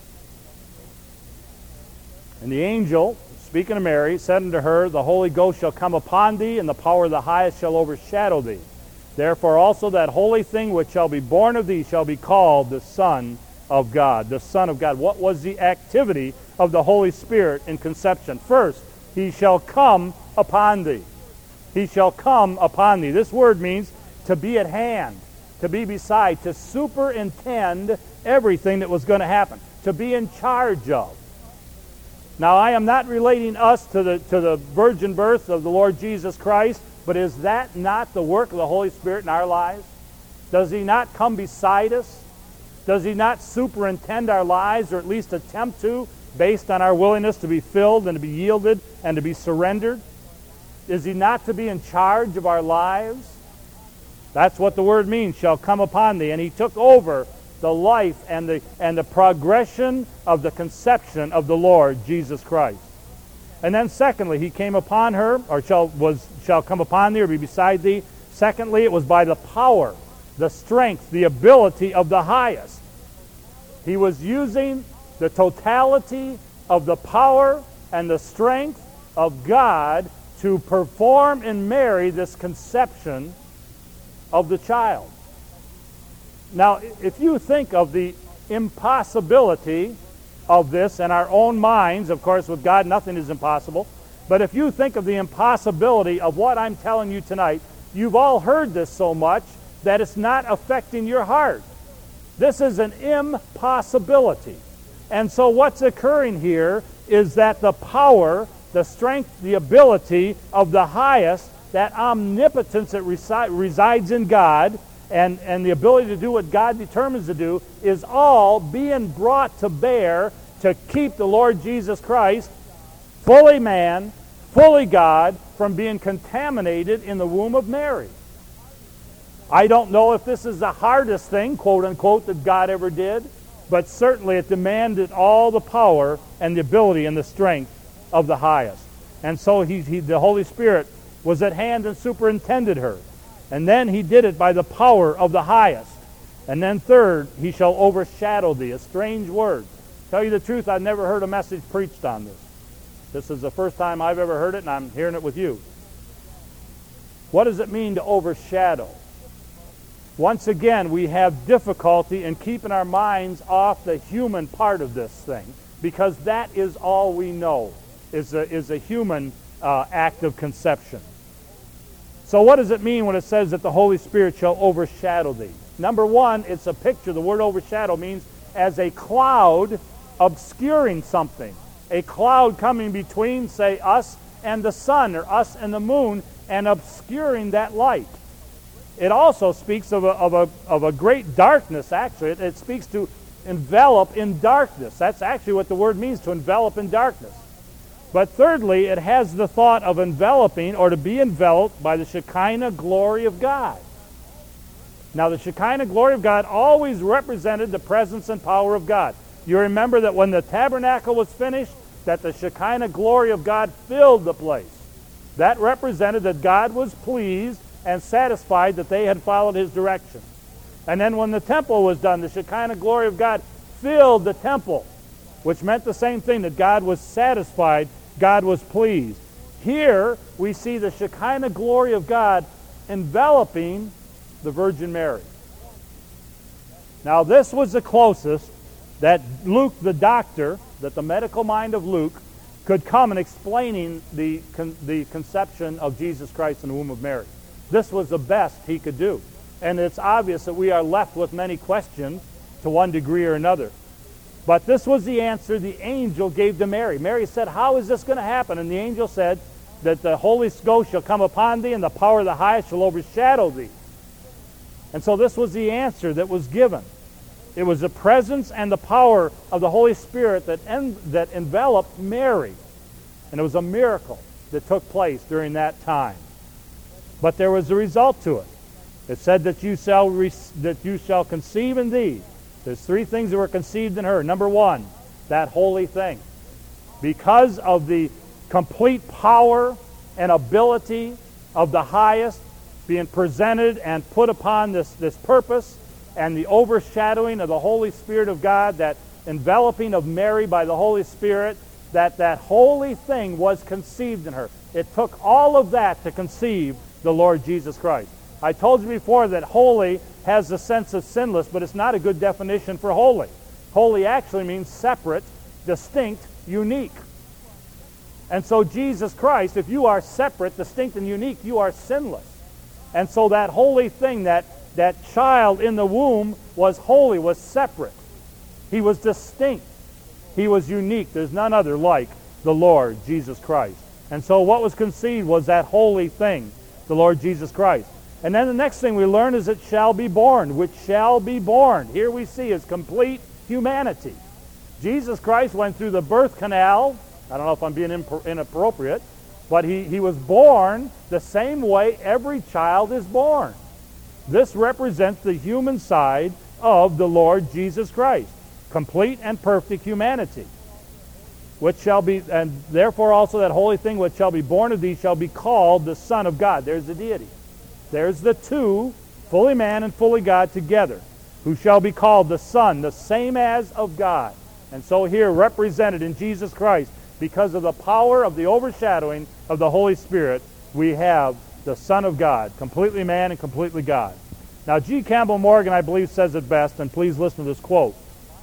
And the angel, speaking to Mary, said unto her, The Holy Ghost shall come upon thee, and the power of the highest shall overshadow thee. Therefore also that holy thing which shall be born of thee shall be called the Son of God. The Son of God. What was the activity of the Holy Spirit in conception? First, he shall come upon thee. He shall come upon thee. This word means to be at hand, to be beside, to superintend everything that was going to happen, to be in charge of. Now, I am not relating us to the virgin birth of the Lord Jesus Christ, but is that not the work of the Holy Spirit in our lives? Does he not come beside us? Does he not superintend our lives, or at least attempt to, based on our willingness to be filled and to be yielded and to be surrendered? Is he not to be in charge of our lives? That's what the word means, shall come upon thee. And he took over the life and the progression of the conception of the Lord Jesus Christ. And then secondly, he came upon her, or shall come upon thee, or be beside thee. Secondly, it was by the power, the strength, the ability of the highest. He was using the totality of the power and the strength of God to perform in Mary this conception of the child. Now, if you think of the impossibility of this in our own minds, of course, with God nothing is impossible, but if you think of the impossibility of what I'm telling you tonight, you've all heard this so much that it's not affecting your heart. This is an impossibility. And so what's occurring here is that the power, the strength, the ability of the highest, that omnipotence that resides in God, and the ability to do what God determines to do, is all being brought to bear to keep the Lord Jesus Christ, fully man, fully God, from being contaminated in the womb of Mary. I don't know if this is the hardest thing, quote unquote, that God ever did, but certainly it demanded all the power and the ability and the strength of the highest. And so the Holy Spirit was at hand and superintended her. And then he did it by the power of the highest. And then third, he shall overshadow thee. A strange word. Tell you the truth, I've never heard a message preached on this. This is the first time I've ever heard it, and I'm hearing it with you. What does it mean to overshadow? Once again, we have difficulty in keeping our minds off the human part of this thing, because that is all we know, is a human act of conception. So what does it mean when it says that the Holy Spirit shall overshadow thee? Number one, it's a picture. The word overshadow means as a cloud obscuring something. A cloud coming between, say, us and the sun, or us and the moon, and obscuring that light. It also speaks of a great darkness, actually. It speaks to envelop in darkness. That's actually what the word means, to envelop in darkness. But thirdly, it has the thought of enveloping, or to be enveloped by the Shekinah glory of God. Now, the Shekinah glory of God always represented the presence and power of God. You remember that when the tabernacle was finished, that the Shekinah glory of God filled the place. That represented that God was pleased and satisfied that they had followed his direction. And then when the temple was done, the Shekinah glory of God filled the temple, which meant the same thing, that God was satisfied, God was pleased. Here we see the Shekinah glory of God enveloping the Virgin Mary. Now this was the closest that Luke, the doctor, that the medical mind of Luke, could come in explaining the conception of Jesus Christ in the womb of Mary. This was the best he could do. And it's obvious that we are left with many questions to one degree or another. But this was the answer the angel gave to Mary. Mary said, how is this going to happen? And the angel said that the Holy Ghost shall come upon thee, and the power of the highest shall overshadow thee. And so this was the answer that was given. It was the presence and the power of the Holy Spirit that enveloped Mary. And it was a miracle that took place during that time. But there was a result to it. It said that you shall conceive in thee. There's three things that were conceived in her. Number one, that holy thing. Because of the complete power and ability of the highest being presented and put upon this purpose, and the overshadowing of the Holy Spirit of God, that enveloping of Mary by the Holy Spirit, that holy thing was conceived in her. It took all of that to conceive the Lord Jesus Christ. I told you before that holy has the sense of sinless, but it's not a good definition for holy. Holy actually means separate, distinct, unique. And so Jesus Christ, if you are separate, distinct, and unique, you are sinless. And so that holy thing, that child in the womb was holy, was separate. He was distinct. He was unique. There's none other like the Lord Jesus Christ. And so what was conceived was that holy thing, the Lord Jesus Christ. And then the next thing we learn is it shall be born, which shall be born. Here we see his complete humanity. Jesus Christ went through the birth canal. I don't know if I'm being inappropriate, but he was born the same way every child is born. This represents the human side of the Lord Jesus Christ, complete and perfect humanity, which shall be, and therefore also that holy thing which shall be born of thee shall be called the Son of God. There's the deity. There's the two, fully man and fully God together, who shall be called the Son, the same as of God. And so here represented in Jesus Christ, because of the power of the overshadowing of the Holy Spirit, we have the Son of God, completely man and completely God. Now, G. Campbell Morgan, I believe, says it best, and please listen to this quote.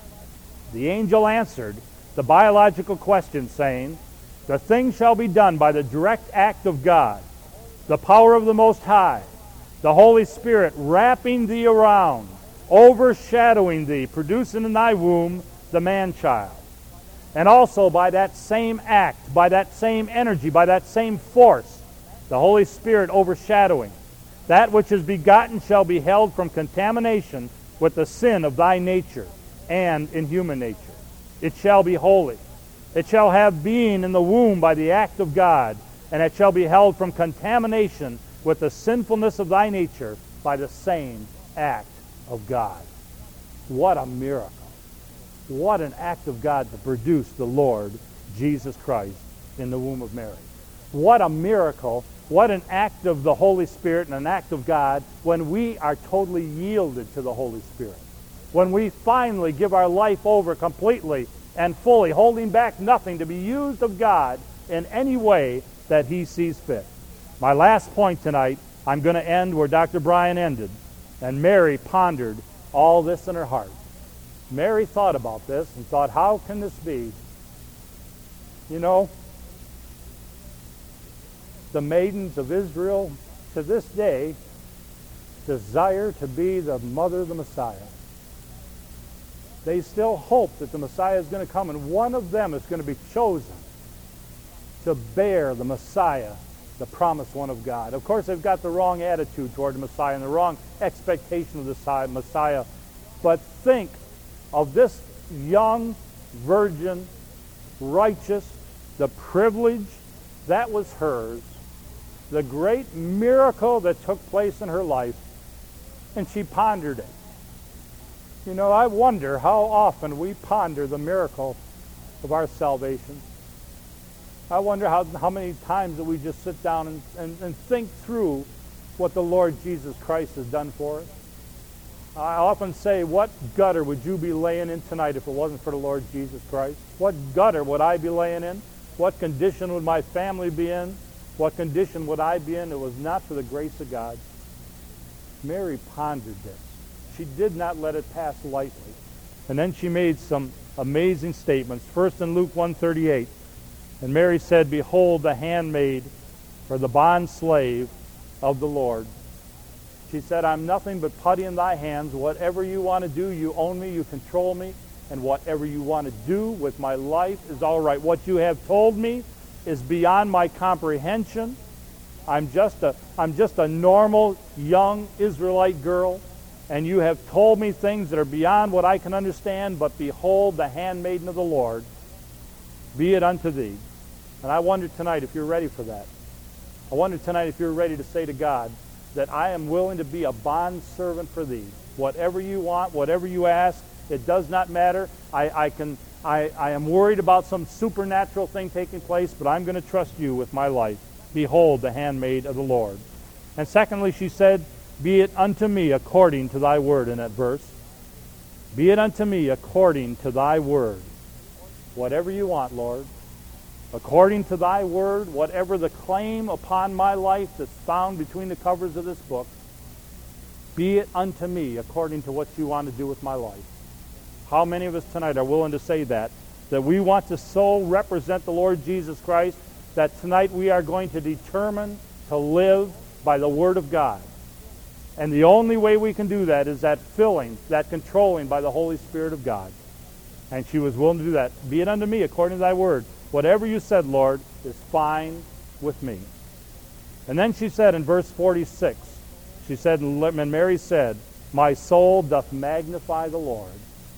The angel answered the biological question, saying, the thing shall be done by the direct act of God, the power of the Most High, the Holy Spirit wrapping thee around, overshadowing thee, producing in thy womb the man-child. And also by that same act, by that same energy, by that same force, the Holy Spirit overshadowing. That which is begotten shall be held from contamination with the sin of thy nature and in human nature. It shall be holy. It shall have being in the womb by the act of God, and it shall be held from contamination with the sinfulness of thy nature by the same act of God. What a miracle. What an act of God to produce the Lord Jesus Christ in the womb of Mary. What a miracle. What an act of the Holy Spirit and an act of God when we are totally yielded to the Holy Spirit. When we finally give our life over completely and fully, holding back nothing to be used of God in any way that he sees fit. My last point tonight, I'm going to end where Dr. Bryan ended. And Mary pondered all this in her heart. Mary thought about this and thought, how can this be? You know, the maidens of Israel to this day desire to be the mother of the Messiah. They still hope that the Messiah is going to come, and one of them is going to be chosen to bear the Messiah, the promised one of God. Of course, they've got the wrong attitude toward the Messiah and the wrong expectation of the Messiah. But think of this young virgin, righteous, the privilege that was hers, the great miracle that took place in her life, and she pondered it. You know, I wonder how often we ponder the miracle of our salvation. I wonder how many times that we just sit down and think through what the Lord Jesus Christ has done for us. I often say, what gutter would you be laying in tonight if it wasn't for the Lord Jesus Christ? What gutter would I be laying in? What condition would my family be in? What condition would I be in? It was not for the grace of God. Mary pondered this. She did not let it pass lightly. And then she made some amazing statements. First in Luke 1:38, and Mary said, "Behold, the handmaid, or the bond slave of the Lord." She said, "I'm nothing but putty in thy hands. Whatever you want to do, you own me, you control me, and whatever you want to do with my life is all right. What you have told me is beyond my comprehension. I'm just a normal young Israelite girl, and you have told me things that are beyond what I can understand, but behold, the handmaiden of the Lord, be it unto thee." And I wonder tonight if you're ready for that. I wonder tonight if you're ready to say to God that I am willing to be a bond servant for thee. Whatever you want, whatever you ask, it does not matter. I am worried about some supernatural thing taking place, but I'm going to trust you with my life. Behold, the handmaid of the Lord. And secondly, she said, "Be it unto me according to thy word," in that verse. Be it unto me according to thy word. Whatever you want, Lord. According to thy word, whatever the claim upon my life that's found between the covers of this book, be it unto me according to what you want to do with my life. How many of us tonight are willing to say that we want to so represent the Lord Jesus Christ that tonight we are going to determine to live by the Word of God. And the only way we can do that is that filling, that controlling by the Holy Spirit of God. And she was willing to do that. Be it unto me according to thy word. Whatever you said, Lord, is fine with me. And then she said in verse 46, she said, and Mary said, "My soul doth magnify the Lord."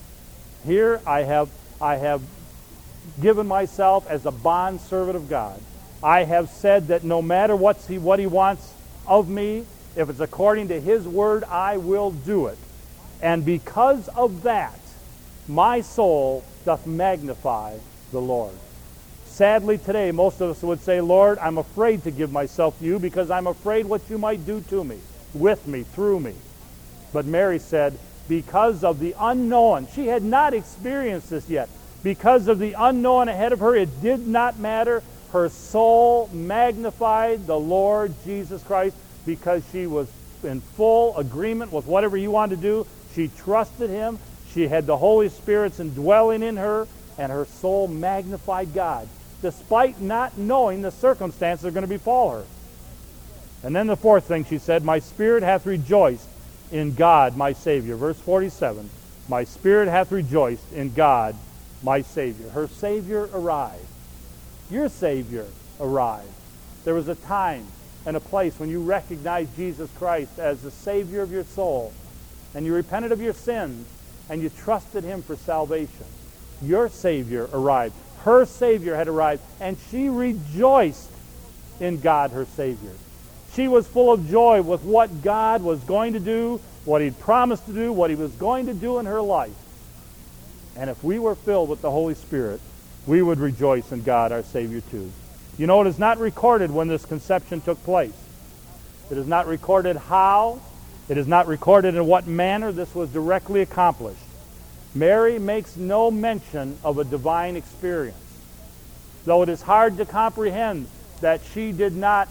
Here I have given myself as a bond servant of God. I have said that no matter what he wants of me, if it's according to his word, I will do it. And because of that, my soul doth magnify the Lord. Sadly today, most of us would say, "Lord, I'm afraid to give myself to you because I'm afraid what you might do to me, with me, through me." But Mary said, because of the unknown, she had not experienced this yet. Because of the unknown ahead of her, it did not matter. Her soul magnified the Lord Jesus Christ because she was in full agreement with whatever he wanted to do. She trusted him. She had the Holy Spirit's indwelling in her, and her soul magnified God, despite not knowing the circumstances that are going to befall her. And then the fourth thing she said, "My spirit hath rejoiced in God my Savior." Verse 47, "My spirit hath rejoiced in God my Savior." Her Savior arrived. Your Savior arrived. There was a time and a place when you recognized Jesus Christ as the Savior of your soul, and you repented of your sins, and you trusted him for salvation. Your Savior arrived. Her Savior had arrived, and she rejoiced in God, her Savior. She was full of joy with what God was going to do, what he'd promised to do, what he was going to do in her life. And if we were filled with the Holy Spirit, we would rejoice in God, our Savior, too. You know, it is not recorded when this conception took place. It is not recorded how. It is not recorded in what manner this was directly accomplished. Mary makes no mention of a divine experience, though it is hard to comprehend that she did not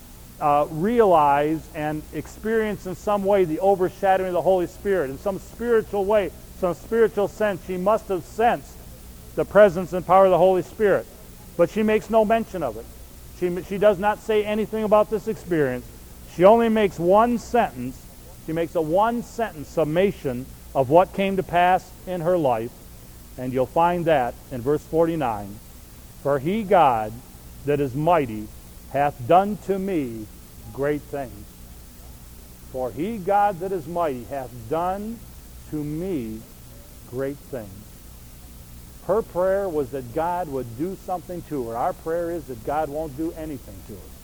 realize and experience in some way the overshadowing of the Holy Spirit. In some spiritual way, some spiritual sense, she must have sensed the presence and power of the Holy Spirit. But she makes no mention of it. She does not say anything about this experience. She only makes one sentence. She makes a one-sentence summation of what came to pass in her life. And you'll find that in verse 49. "For he, God, that is mighty, hath done to me great things." For he, God that is mighty, hath done to me great things. Her prayer was that God would do something to her. Our prayer is that God won't do anything to her.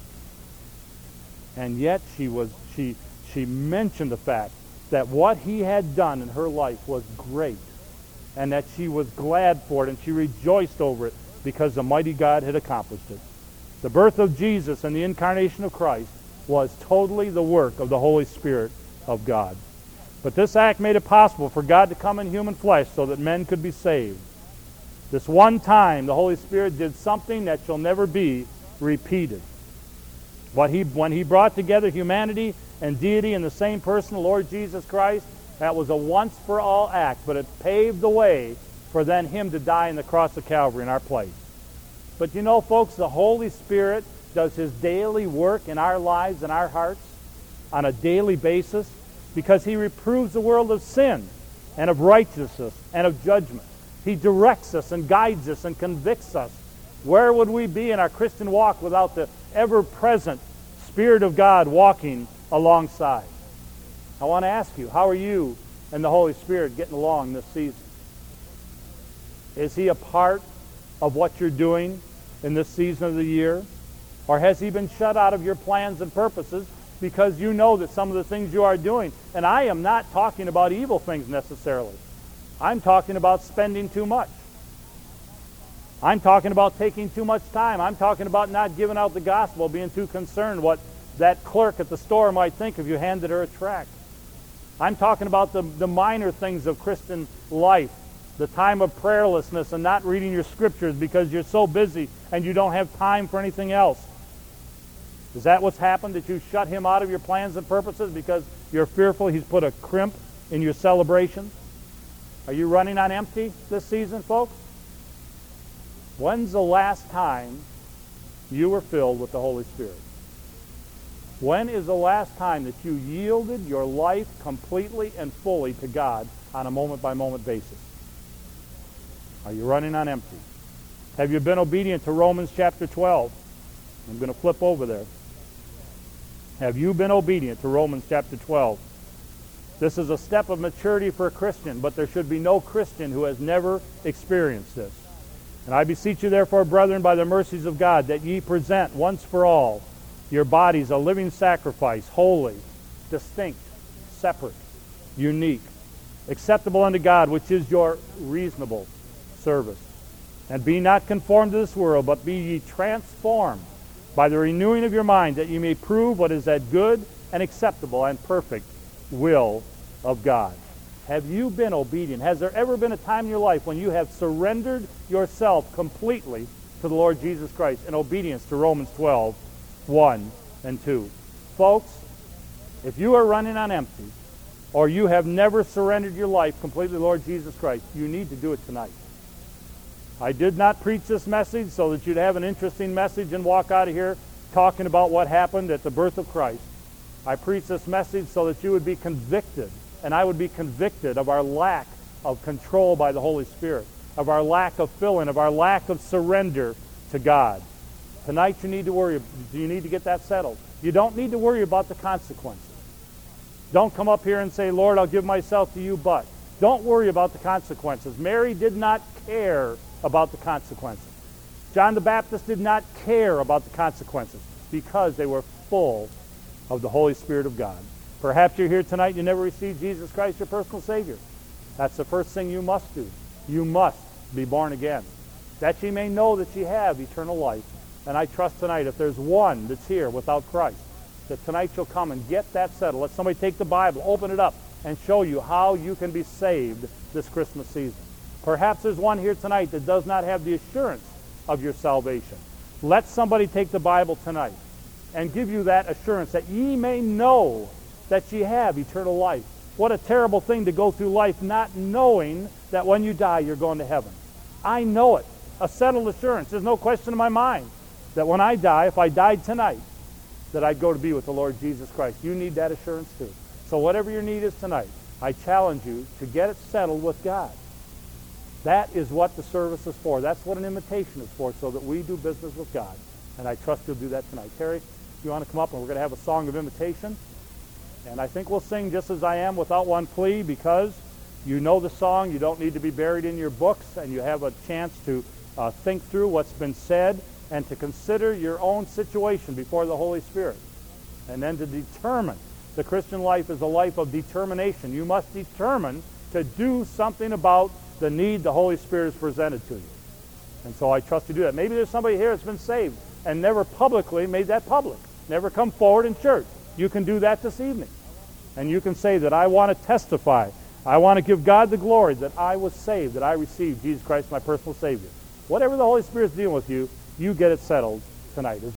And yet she mentioned the fact that what he had done in her life was great, and that she was glad for it, and she rejoiced over it because the mighty God had accomplished it. The birth of Jesus and the incarnation of Christ was totally the work of the Holy Spirit of God. But this act made it possible for God to come in human flesh so that men could be saved. This one time, the Holy Spirit did something that shall never be repeated. When he brought together humanity and deity in the same person, the Lord Jesus Christ, that was a once-for-all act, but it paved the way for then him to die on the cross of Calvary in our place. But you know, folks, the Holy Spirit does his daily work in our lives and our hearts on a daily basis because he reproves the world of sin and of righteousness and of judgment. He directs us and guides us and convicts us. Where would we be in our Christian walk without the ever-present Spirit of God walking alongside? I want to ask you, how are you and the Holy Spirit getting along this season? Is he a part of what you're doing in this season of the year? Or has he been shut out of your plans and purposes because you know that some of the things you are doing, and I am not talking about evil things necessarily. I'm talking about spending too much. I'm talking about taking too much time. I'm talking about not giving out the gospel, being too concerned what that clerk at the store might think if you handed her a tract. I'm talking about the minor things of Christian life, the time of prayerlessness and not reading your scriptures because you're so busy and you don't have time for anything else. Is that what's happened, that you shut him out of your plans and purposes because you're fearful he's put a crimp in your celebration? Are you running on empty this season, folks? When's the last time you were filled with the Holy Spirit? When is the last time that you yielded your life completely and fully to God on a moment-by-moment basis? Are you running on empty? Have you been obedient to Romans chapter 12? I'm going to flip over there. Have you been obedient to Romans chapter 12? This is a step of maturity for a Christian, but there should be no Christian who has never experienced this. And I beseech you therefore, brethren, by the mercies of God, that ye present once for all your bodies a living sacrifice, holy, distinct, separate, unique, acceptable unto God, which is your reasonable service. And be not conformed to this world, but be ye transformed by the renewing of your mind, that ye may prove what is that good and acceptable and perfect will of God. Have you been obedient? Has there ever been a time in your life when you have surrendered yourself completely to the Lord Jesus Christ in obedience to Romans 12, 1 and 2? Folks, if you are running on empty, or you have never surrendered your life completely to the Lord Jesus Christ, you need to do it tonight. I did not preach this message so that you'd have an interesting message and walk out of here talking about what happened at the birth of Christ. I preached this message so that you would be convicted, and I would be convicted of our lack of control by the Holy Spirit, of our lack of filling, of our lack of surrender to God. Tonight you need to get that settled. You don't need to worry about the consequences. Don't come up here and say, Lord, I'll give myself to you, but. Don't worry about the consequences. Mary did not care about the consequences. John the Baptist did not care about the consequences because they were full of the Holy Spirit of God. Perhaps you're here tonight and you never received Jesus Christ, your personal Savior. That's the first thing you must do. You must be born again, that ye may know that ye have eternal life. And I trust tonight, if there's one that's here without Christ, that tonight you'll come and get that settled. Let somebody take the Bible, open it up, and show you how you can be saved this Christmas season. Perhaps there's one here tonight that does not have the assurance of your salvation. Let somebody take the Bible tonight and give you that assurance that ye may know that ye have eternal life. What a terrible thing to go through life not knowing that when you die you're going to heaven. I know it. A settled assurance. There's no question in my mind that when I die, if I died tonight, that I'd go to be with the Lord Jesus Christ. You need that assurance too. So whatever your need is tonight, I challenge you to get it settled with God. That is what the service is for. That's what an invitation is for, so that we do business with God. And I trust you'll do that tonight. Terry, you want to come up, and we're going to have a song of invitation. And I think we'll sing Just As I Am without one plea, because You know the song. You don't need to be buried in your books, and you have a chance to think through what's been said and to consider your own situation before the Holy Spirit. And then to determine. The Christian life is a life of determination. You must determine to do something about the need the Holy Spirit has presented to you. And so I trust you do that. Maybe there's somebody here that's been saved and never publicly made that public, never come forward in church. You can do that this evening. And you can say that I want to testify. I want to give God the glory that I was saved, that I received Jesus Christ, my personal Savior. Whatever the Holy Spirit's dealing with you, you get it settled tonight.